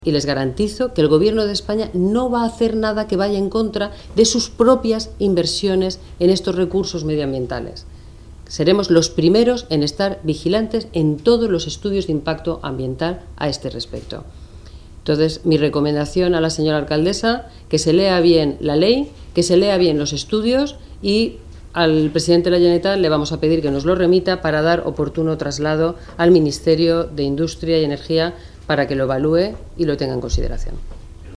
Y les garantizo que el Gobierno de España no va a hacer nada que vaya en contra de sus propias inversiones en estos recursos medioambientales. Seremos los primeros en estar vigilantes en todos los estudios de impacto ambiental a este respecto. Entonces, mi recomendación a la señora alcaldesa, que se lea bien la ley, que se lea bien los estudios, y al presidente de la Generalitat le vamos a pedir que nos lo remita para dar oportuno traslado al Ministerio de Industria y Energía para que lo evalúe y lo tenga en consideración.